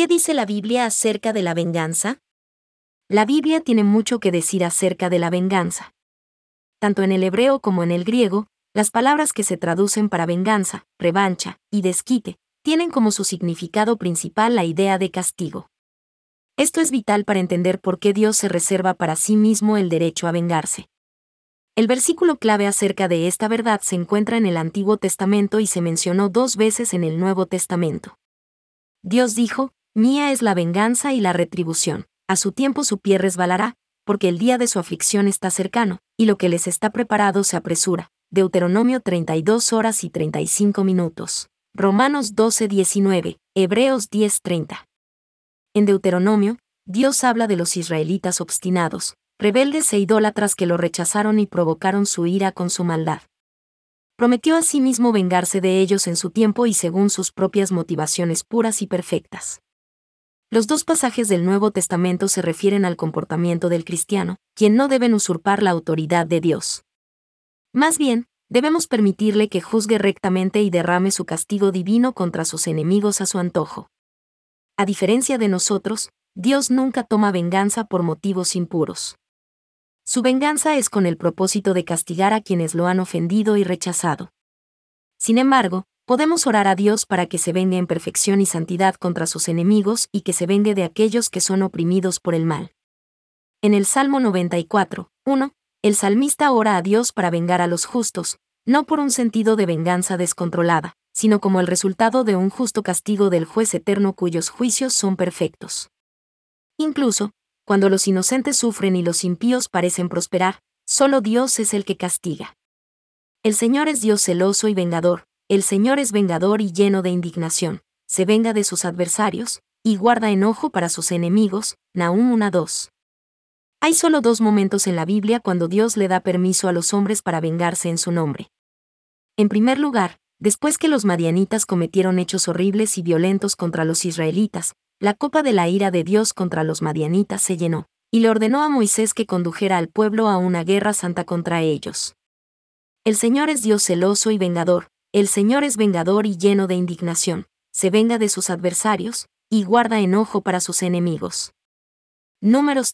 ¿Qué dice la Biblia acerca de la venganza? La Biblia tiene mucho que decir acerca de la venganza. Tanto en el hebreo como en el griego, las palabras que se traducen para venganza, revancha y desquite, tienen como su significado principal la idea de castigo. Esto es vital para entender por qué Dios se reserva para sí mismo el derecho a vengarse. El versículo clave acerca de esta verdad se encuentra en el Antiguo Testamento y se mencionó 2 veces en el Nuevo Testamento. Dios dijo: «Mía es la venganza y la retribución, a su tiempo su pie resbalará, porque el día de su aflicción está cercano, y lo que les está preparado se apresura». Deuteronomio 32:35. Romanos 12:19, Hebreos 10:30. En Deuteronomio, Dios habla de los israelitas obstinados, rebeldes e idólatras que lo rechazaron y provocaron su ira con su maldad. Prometió asimismo vengarse de ellos en su tiempo y según sus propias motivaciones puras y perfectas. Los 2 pasajes del Nuevo Testamento se refieren al comportamiento del cristiano, quien no deben usurpar la autoridad de Dios. Más bien, debemos permitirle que juzgue rectamente y derrame su castigo divino contra sus enemigos a su antojo. A diferencia de nosotros, Dios nunca toma venganza por motivos impuros. Su venganza es con el propósito de castigar a quienes lo han ofendido y rechazado. Sin embargo, podemos orar a Dios para que se vengue en perfección y santidad contra sus enemigos y que se vengue de aquellos que son oprimidos por el mal. En el Salmo 94:1, el salmista ora a Dios para vengar a los justos, no por un sentido de venganza descontrolada, sino como el resultado de un justo castigo del juez eterno cuyos juicios son perfectos. Incluso, cuando los inocentes sufren y los impíos parecen prosperar, solo Dios es el que castiga. El Señor es Dios celoso y vengador, el Señor es vengador y lleno de indignación, se venga de sus adversarios, y guarda enojo para sus enemigos. Nahum 1:2. Hay solo 2 momentos en la Biblia cuando Dios le da permiso a los hombres para vengarse en su nombre. En primer lugar, después que los madianitas cometieron hechos horribles y violentos contra los israelitas, la copa de la ira de Dios contra los madianitas se llenó, y le ordenó a Moisés que condujera al pueblo a una guerra santa contra ellos. El Señor es Dios celoso y vengador, el Señor es vengador y lleno de indignación, se venga de sus adversarios, y guarda enojo para sus enemigos. Números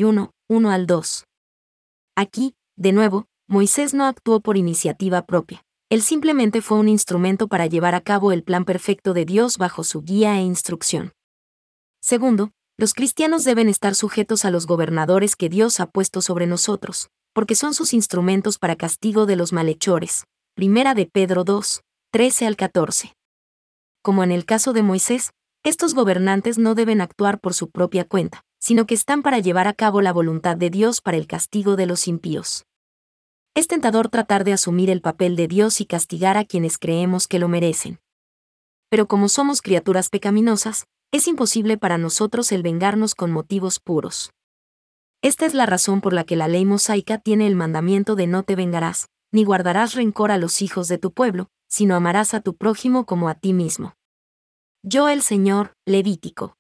31:1-2. Aquí, de nuevo, Moisés no actuó por iniciativa propia. Él simplemente fue un instrumento para llevar a cabo el plan perfecto de Dios bajo su guía e instrucción. Segundo, los cristianos deben estar sujetos a los gobernadores que Dios ha puesto sobre nosotros, porque son sus instrumentos para castigo de los malhechores. Primera de Pedro 2:13-14. Como en el caso de Moisés, estos gobernantes no deben actuar por su propia cuenta, sino que están para llevar a cabo la voluntad de Dios para el castigo de los impíos. Es tentador tratar de asumir el papel de Dios y castigar a quienes creemos que lo merecen. Pero como somos criaturas pecaminosas, es imposible para nosotros el vengarnos con motivos puros. Esta es la razón por la que la ley mosaica tiene el mandamiento de no te vengarás, ni guardarás rencor a los hijos de tu pueblo, sino amarás a tu prójimo como a ti mismo. Yo el Señor. Levítico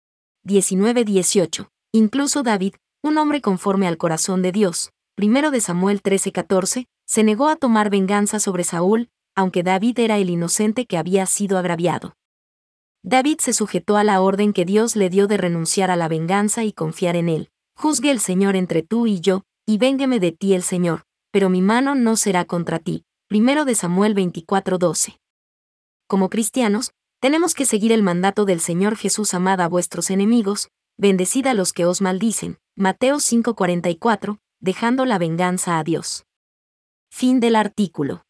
19:18. Incluso David, un hombre conforme al corazón de Dios, 1 de Samuel 13:14, se negó a tomar venganza sobre Saúl, aunque David era el inocente que había sido agraviado. David se sujetó a la orden que Dios le dio de renunciar a la venganza y confiar en él. Juzgue el Señor entre tú y yo, y véngueme de ti el Señor, pero mi mano no será contra ti. 1 de Samuel 24:12. Como cristianos, tenemos que seguir el mandato del Señor Jesús: amad a vuestros enemigos, bendecid a los que os maldicen. Mateo 5:44, dejando la venganza a Dios. Fin del artículo.